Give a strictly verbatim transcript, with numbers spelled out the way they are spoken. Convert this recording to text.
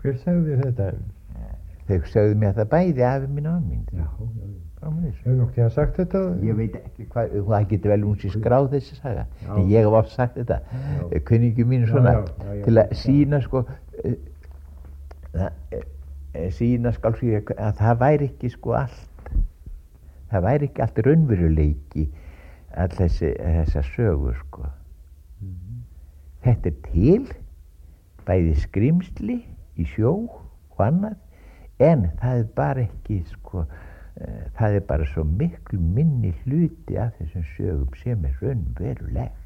Hver sagði þér þetta? Þau sögðu mér það bæði, afi mín og mín. Já, já, já. Framvegis. Hefur nokkuð tíðan sagt þetta? Ég veit ekki hvað, það getur vel hún sér skráð þessi saga. Já. En ég hef oft sagt þetta, kunningi mínu svona, Já, já, já, já, til að já. sína sko, það, sína skal svo ég, að það væri ekki sko allt, það væri ekki allt raunveruleiki, all þessi, þessar sögur sko. Mhm. Þetta er til, bæði skrimsli í sjó og annað, en það er bara ekki sko, það er bara svo miklu minni hluti af þessum sögum sem er raunverulegt.